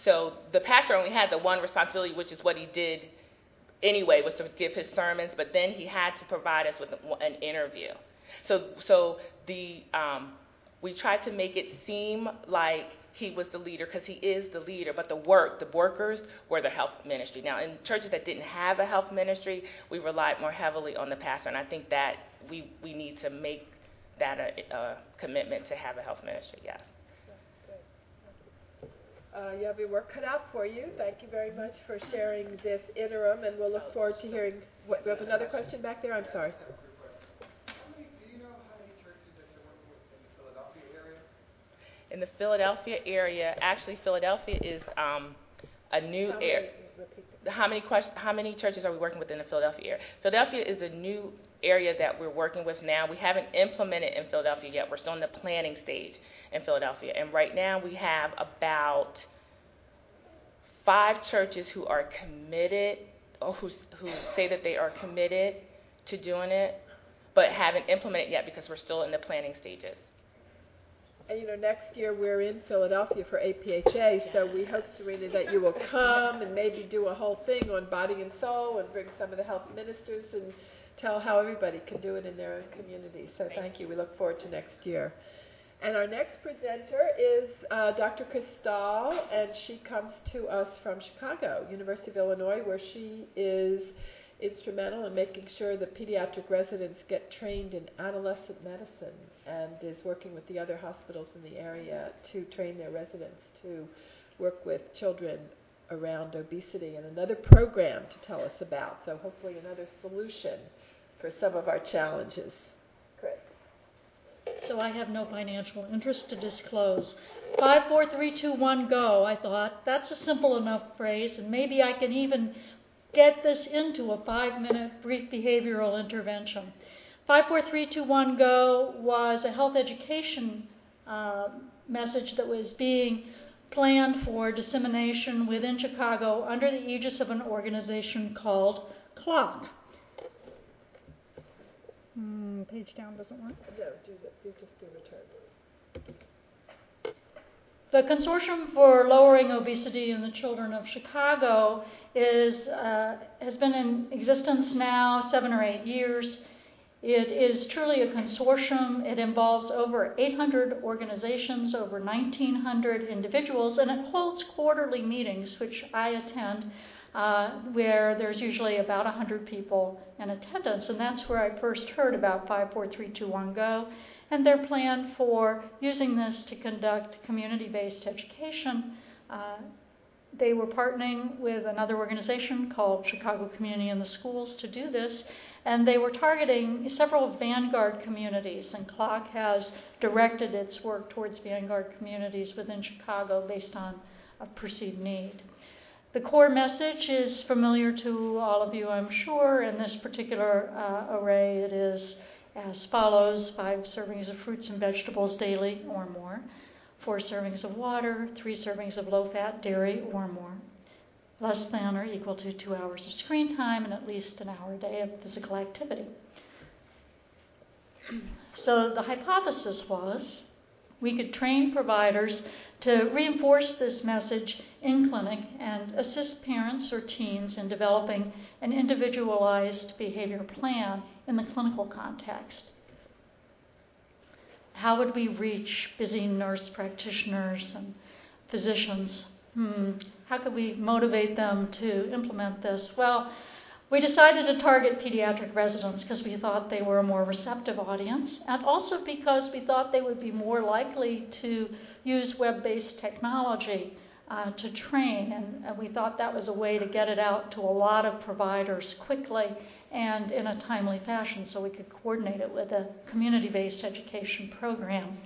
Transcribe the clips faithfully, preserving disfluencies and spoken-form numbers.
So the pastor only had the one responsibility, which is what he did anyway, was to give his sermons, but then he had to provide us with an interview. So so the um, we tried to make it seem like he was the leader, because he is the leader, but the work, the workers were the health ministry. Now, in churches that didn't have a health ministry, we relied more heavily on the pastor, and I think that we, we need to make that a, a commitment to have a health ministry, yes. Uh, you have your work cut out for you. Thank you very much for sharing this interim, and we'll look forward to hearing. What, we have another question back there? I'm sorry. In the Philadelphia area, actually, Philadelphia is um, a new area. How many questions? How many churches are we working with in the Philadelphia area? Philadelphia is a new area that we're working with now. We haven't implemented in Philadelphia yet. We're still in the planning stage in Philadelphia, and right now we have about five churches who are committed, or who who say that they are committed to doing it, but haven't implemented yet because we're still in the planning stages. And, you know, next year we're in Philadelphia for A P H A, so we hope, Serena, that you will come and maybe do a whole thing on body and soul and bring some of the health ministers and tell how everybody can do it in their own community. So thank you. We look forward to next year. And our next presenter is uh, Doctor Cristal, and she comes to us from Chicago, University of Illinois, where she is instrumental in making sure that pediatric residents get trained in adolescent medicine, and is working with the other hospitals in the area to train their residents to work with children around obesity, and another program to tell us about. So hopefully another solution for some of our challenges. Chris. So I have no financial interest to disclose. Five, four, three, two, one, go. I thought that's a simple enough phrase, and maybe I can even get this into a five-minute brief behavioral intervention. Five, four, three, two, one, go was a health education uh, message that was being planned for dissemination within Chicago under the aegis of an organization called CLOCK. Hmm, page down doesn't work. No, do, the, do just do return. The Consortium for Lowering Obesity in the Children of Chicago is uh, has been in existence now seven or eight years. It is truly a consortium. It involves over eight hundred organizations, over nineteen hundred individuals, and it holds quarterly meetings, which I attend, uh, where there's usually about one hundred people in attendance. And that's where I first heard about five, four, three, two, one, go, and their plan for using this to conduct community-based education. Uh, They were partnering with another organization called Chicago Community in the Schools to do this, and they were targeting several Vanguard communities, and CLOCK has directed its work towards Vanguard communities within Chicago based on a perceived need. The core message is familiar to all of you, I'm sure. In this particular uh, array, it is as follows: five servings of fruits and vegetables daily or more, four servings of water, three servings of low-fat dairy or more, less than or equal to two hours of screen time, and at least an hour a day of physical activity. So the hypothesis was we could train providers to reinforce this message in clinic and assist parents or teens in developing an individualized behavior plan in the clinical context. How would we reach busy nurse practitioners and physicians? Hmm. How could we motivate them to implement this? Well, we decided to target pediatric residents because we thought they were a more receptive audience, and also because we thought they would be more likely to use web-based technology uh, to train, and, and we thought that was a way to get it out to a lot of providers quickly and in a timely fashion, so we could coordinate it with a community-based education program.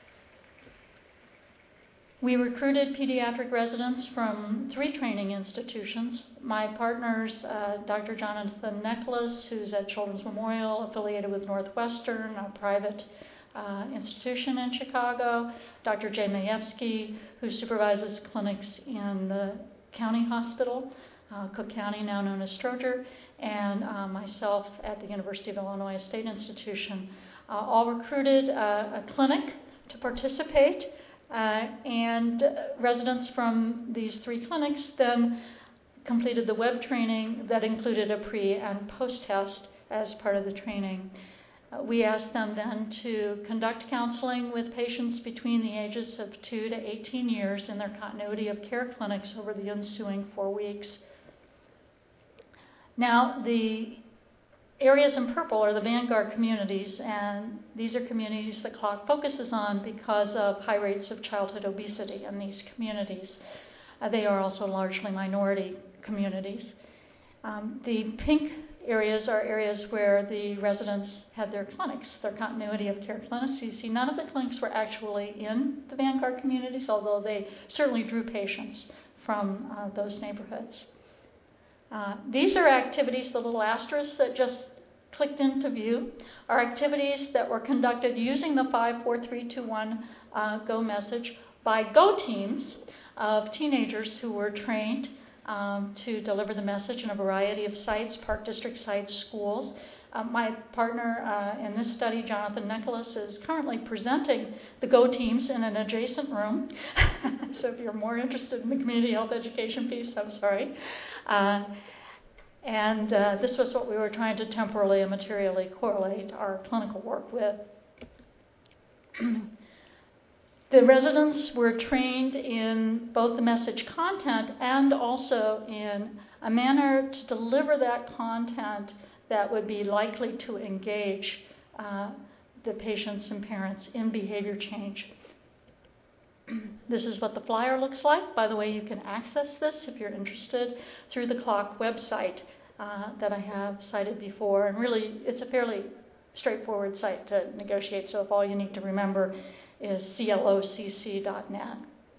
We recruited pediatric residents from three training institutions. My partners, uh, Doctor Jonathan Nicholas, who's at Children's Memorial, affiliated with Northwestern, a private uh, institution in Chicago, Doctor Jay Majewski, who supervises clinics in the county hospital, uh, Cook County, now known as Stroger, and uh, myself at the University of Illinois State Institution, uh, all recruited uh, a clinic to participate. Uh, and residents from these three clinics then completed the web training that included a pre and post test as part of the training. Uh, we asked them then to conduct counseling with patients between the ages of two to eighteen years in their continuity of care clinics over the ensuing four weeks. Now, the areas in purple are the Vanguard communities, and these are communities that CLOC focuses on because of high rates of childhood obesity in these communities. Uh, they are also largely minority communities. Um, the pink areas are areas where the residents had their clinics, their continuity of care clinics. You see, none of the clinics were actually in the Vanguard communities, although they certainly drew patients from uh, those neighborhoods. Uh, these are activities, the little asterisks that just clicked into view, are activities that were conducted using the five four three two one uh, GO message by GO teams of teenagers who were trained um, to deliver the message in a variety of sites, Park District sites, schools. Uh, my partner uh, in this study, Jonathan Nicholas, is currently presenting the GO teams in an adjacent room. So if you're more interested in the community health education piece, I'm sorry. Uh, and uh, this was what we were trying to temporally and materially correlate our clinical work with. The residents were trained in both the message content and also in a manner to deliver that content that would be likely to engage uh, the patients and parents in behavior change. This is what the flyer looks like. By the way, you can access this if you're interested through the CLOC website uh, that I have cited before. And really, it's a fairly straightforward site to negotiate, so if all you need to remember is C L O C C dot net.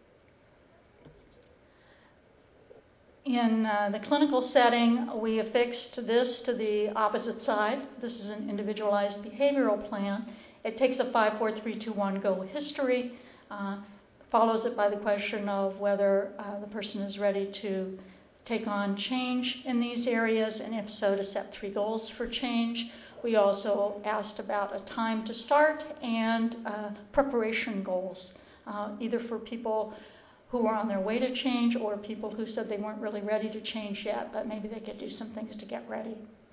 In uh, the clinical setting, we affixed this to the opposite side. This is an individualized behavioral plan. It takes a five four three two one GO history, uh, follows it by the question of whether uh, the person is ready to take on change in these areas, and if so, to set three goals for change. We also asked about a time to start and uh, preparation goals, uh, either for people who were on their way to change or people who said they weren't really ready to change yet, but maybe they could do some things to get ready.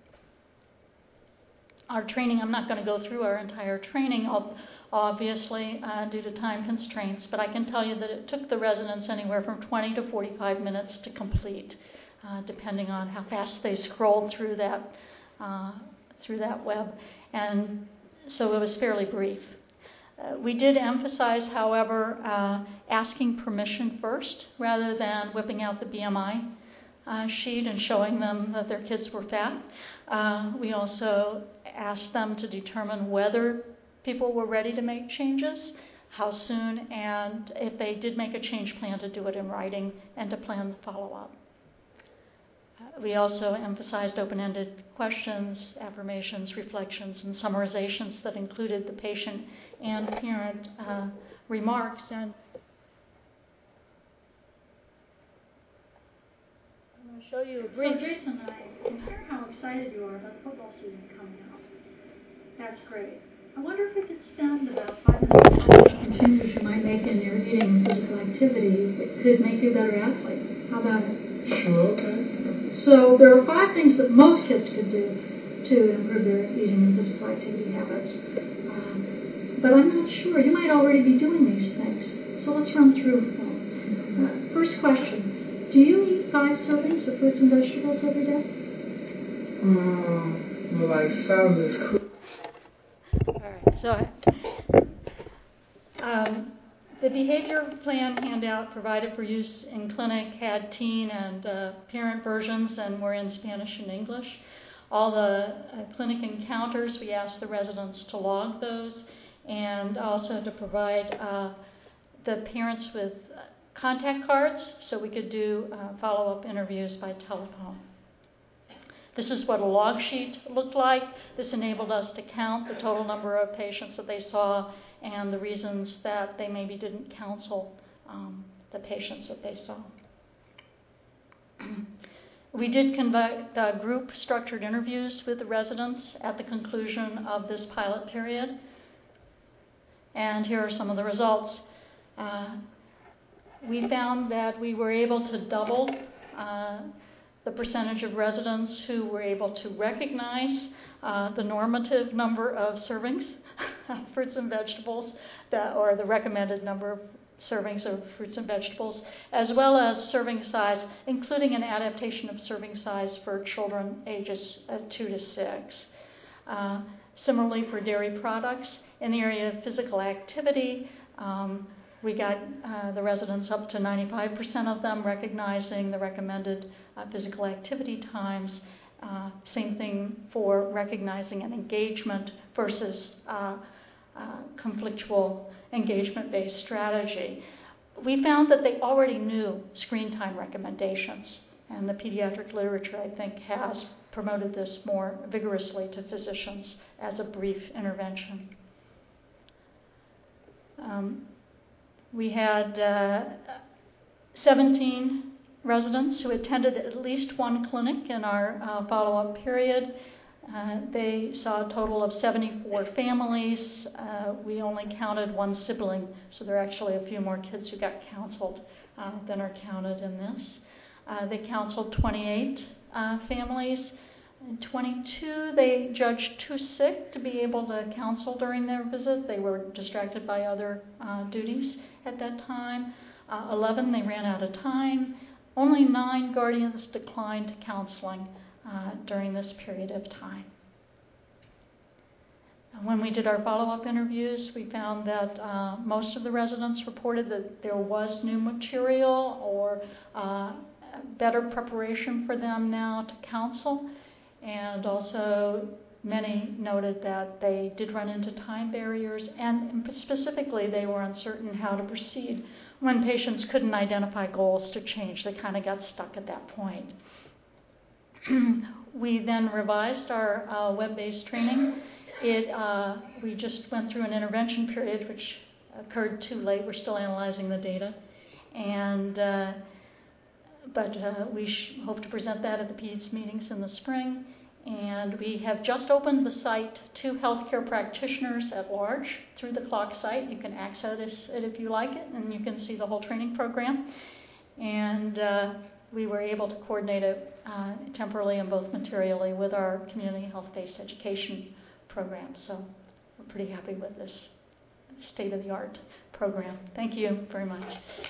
Our training, I'm not going to go through our entire training, obviously, uh, due to time constraints, but I can tell you that it took the residents anywhere from twenty to forty-five minutes to complete, uh, depending on how fast they scrolled through that, uh, through that web. And so it was fairly brief. Uh, we did emphasize, however, uh, asking permission first rather than whipping out the B M I uh, sheet and showing them that their kids were fat. Uh, we also asked them to determine whether people were ready to make changes, how soon, and if they did make a change plan, to do it in writing and to plan the follow-up. Uh, we also emphasized open-ended questions, affirmations, reflections, and summarizations that included the patient and parent uh, remarks. And I'm going to show you a brief. So Jason, I can hear how excited you are about football season coming up. That's great. I wonder if we could spend about five minutes on changes you might make in your eating and physical activity that could make you a better athlete. How about it? Sure, okay. So there are five things that most kids could do to improve their eating and physical activity habits. Um, but I'm not sure. You might already be doing these things. So let's run through them. Uh, first question. Do you eat five servings of fruits and vegetables every day? Um, well, like salad is cool. All right. So um, the behavior plan handout provided for use in clinic had teen and uh, parent versions, and were in Spanish and English. All the uh, clinic encounters, we asked the residents to log those, and also to provide uh, the parents with contact cards so we could do uh, follow-up interviews by telephone. This is what a log sheet looked like. This enabled us to count the total number of patients that they saw and the reasons that they maybe didn't counsel um, the patients that they saw. We did conduct uh, group structured interviews with the residents at the conclusion of this pilot period. And here are some of the results. Uh, we found that we were able to double uh, the percentage of residents who were able to recognize uh, the normative number of servings of fruits and vegetables, that, or the recommended number of servings of fruits and vegetables, as well as serving size, including an adaptation of serving size for children ages uh, two to six. Uh, similarly, for dairy products, in the area of physical activity, um, we got uh, the residents up to ninety-five percent of them recognizing the recommended uh, physical activity times. Uh, same thing for recognizing an engagement versus uh, uh, conflictual engagement-based strategy. We found that they already knew screen time recommendations, and the pediatric literature, I think, has promoted this more vigorously to physicians as a brief intervention. Um, we had uh, seventeen residents who attended at least one clinic in our uh, follow-up period. Uh, they saw a total of seventy-four families. Uh, we only counted one sibling, so there are actually a few more kids who got counseled uh, than are counted in this. Uh, they counseled twenty-eight uh, families. In twenty-two, they judged too sick to be able to counsel during their visit. They were distracted by other uh, duties at that time. Uh, eleven, they ran out of time. Only nine guardians declined counseling uh, during this period of time. When we did our follow-up interviews, we found that uh, most of the residents reported that there was new material or uh, better preparation for them now to counsel. And also, many noted that they did run into time barriers, and specifically, they were uncertain how to proceed when patients couldn't identify goals to change. They kind of got stuck at that point. We then revised our uh, web-based training. It, uh, we just went through an intervention period, which occurred too late. We're still analyzing the data. And uh, but uh, we sh- hope to present that at the P E D S meetings in the spring. And we have just opened the site to healthcare practitioners at large through the CLOC site. You can access it if you like it, and you can see the whole training program. And uh, we were able to coordinate it uh, temporally and both materially with our community health-based education program. So we're pretty happy with this state-of-the-art program. Thank you very much.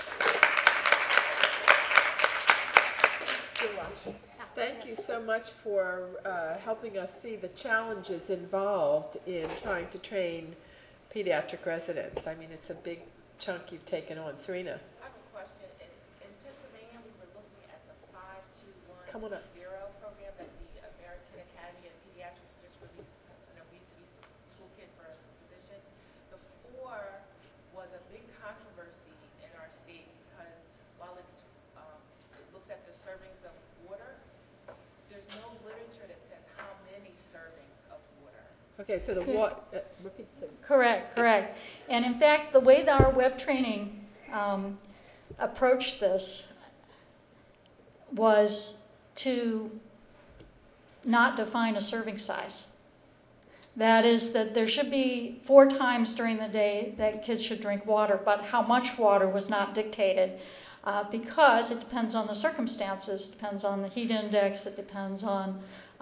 Thank you so much for uh, helping us see the challenges involved in trying to train pediatric residents. I mean, it's a big chunk you've taken on. Serena? I have a question. In, in Pennsylvania, we were looking at the five two one zero program that the American Academy of Pediatrics just released, an obesity toolkit for physicians. The four was a big controversy in our state because while it's, um, it looks at the servings of water, there's no literature that says how many servings of water. Okay, so the what? Uh, repeat, please. Correct, correct. And in fact, the way that our web training um, approached this was to not define a serving size. That is, that there should be four times during the day that kids should drink water, but how much water was not dictated. Uh, because it depends on the circumstances, it depends on the heat index, it depends on